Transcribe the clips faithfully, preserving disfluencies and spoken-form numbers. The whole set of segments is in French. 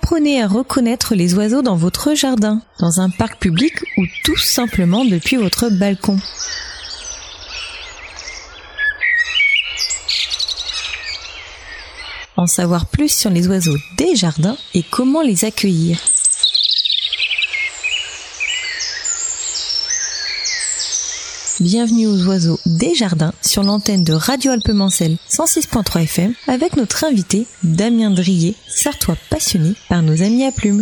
apprenez à reconnaître les oiseaux dans votre jardin, dans un parc public ou tout simplement depuis votre balcon. En savoir plus sur les oiseaux des jardins et comment les accueillir. Bienvenue aux oiseaux des jardins sur l'antenne de Radio Alpes-Mancel cent six virgule trois F M avec notre invité Damien Drier, sartois passionné par nos amis à plumes.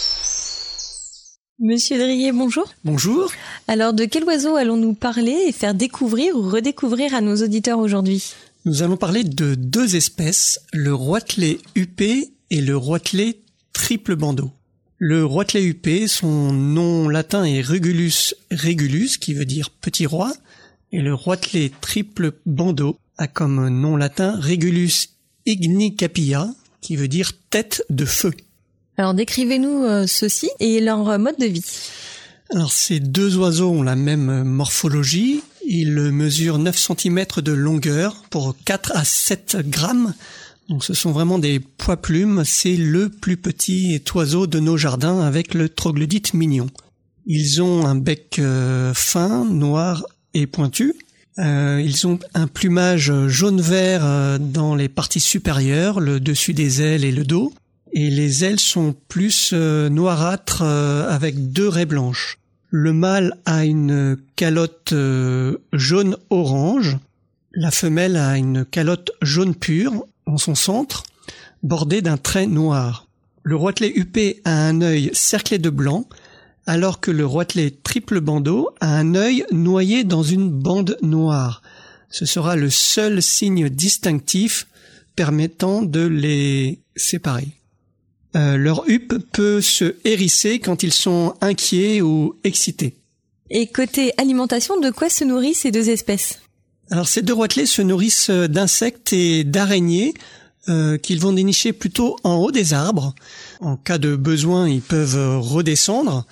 Monsieur Drier, bonjour. Bonjour. Alors de quel oiseau allons-nous parler et faire découvrir ou redécouvrir à nos auditeurs aujourd'hui ? Nous allons parler de deux espèces, le roitelet huppé et le roitelet triple bandeau. Le roitelet huppé, son nom latin est Rugulus regulus, qui veut dire petit roi, et le roitelet triple bandeau a comme nom latin Regulus ignicapilla, qui veut dire tête de feu. Alors décrivez-nous euh, ceux-ci et leur mode de vie. Alors ces deux oiseaux ont la même morphologie. Ils mesurent neuf centimètres de longueur pour quatre à sept grammes. Donc ce sont vraiment des pois-plumes. C'est le plus petit oiseau de nos jardins avec le troglodyte mignon. Ils ont un bec euh, fin, noir et pointu. Euh, ils ont un plumage jaune-vert euh, dans les parties supérieures, le dessus des ailes et le dos. Et les ailes sont plus euh, noirâtres euh, avec deux raies blanches. Le mâle a une calotte euh, jaune-orange. La femelle a une calotte jaune pure en son centre, bordée d'un trait noir. Le roitelet huppé a un œil cerclé de blanc, alors que le roitelet triple bandeau a un œil noyé dans une bande noire. Ce sera le seul signe distinctif permettant de les séparer. Euh, leur huppe peut se hérisser quand ils sont inquiets ou excités. Et côté alimentation, de quoi se nourrissent ces deux espèces ? Alors ces deux roitelets se nourrissent d'insectes et d'araignées euh, qu'ils vont dénicher plutôt en haut des arbres. En cas de besoin, ils peuvent redescendre.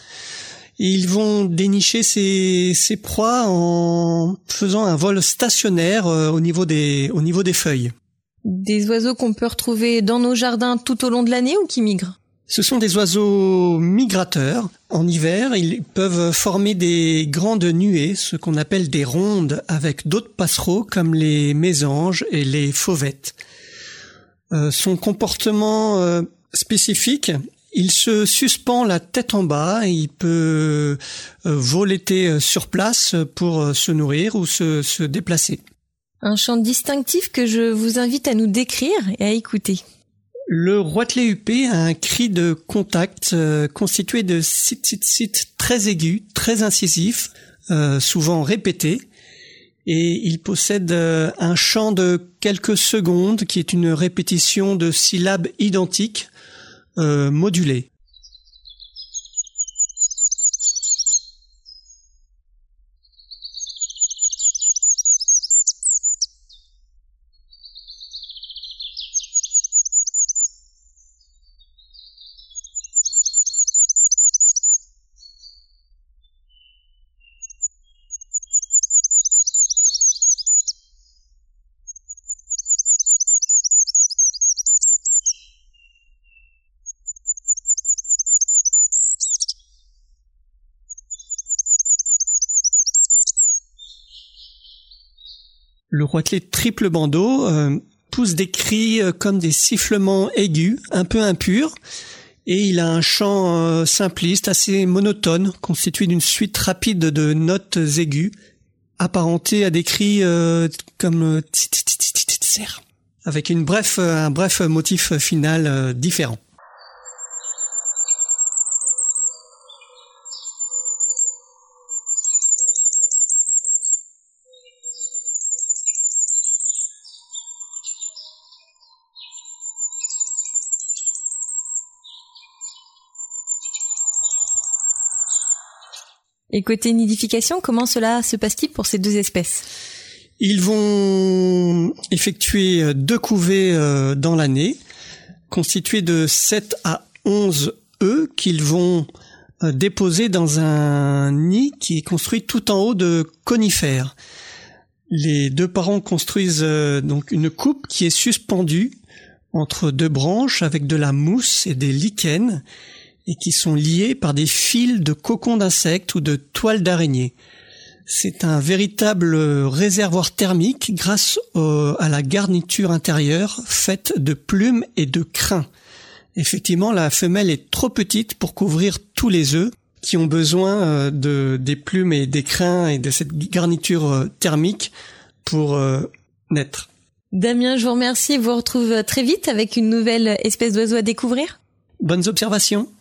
Ils vont dénicher ces, ces proies en faisant un vol stationnaire euh, au niveau des, au niveau des feuilles. Des oiseaux qu'on peut retrouver dans nos jardins tout au long de l'année ou qui migrent ? Ce sont des oiseaux migrateurs. En hiver, ils peuvent former des grandes nuées, ce qu'on appelle des rondes, avec d'autres passereaux comme les mésanges et les fauvettes. Euh, son comportement euh, spécifique, il se suspend la tête en bas, et il peut euh, voleter sur place pour se nourrir ou se, se déplacer. Un chant distinctif que je vous invite à nous décrire et à écouter. Le roitelet huppé a un cri de contact euh, constitué de sit sit sit très aigus, très incisifs, euh, souvent répétés, et il possède euh, un chant de quelques secondes qui est une répétition de syllabes identiques euh, modulées. Le roitelet triple bandeau euh, pousse des cris euh, comme des sifflements aigus, un peu impurs, et il a un chant euh, simpliste, assez monotone, constitué d'une suite rapide de notes aiguës, apparentées à des cris euh, comme avec une bref, un bref motif final euh, différent. Et côté nidification, comment cela se passe-t-il pour ces deux espèces ? Ils vont effectuer deux couvées dans l'année, constituées de sept à onze œufs qu'ils vont déposer dans un nid qui est construit tout en haut de conifères. Les deux parents construisent donc une coupe qui est suspendue entre deux branches avec de la mousse et des lichens et qui sont liés par des fils de cocons d'insectes ou de toiles d'araignée. C'est un véritable réservoir thermique grâce au, à la garniture intérieure faite de plumes et de crins. Effectivement, la femelle est trop petite pour couvrir tous les œufs qui ont besoin de, des plumes et des crins et de cette garniture thermique pour euh, naître. Damien, je vous remercie et vous retrouve très vite avec une nouvelle espèce d'oiseau à découvrir. Bonnes observations.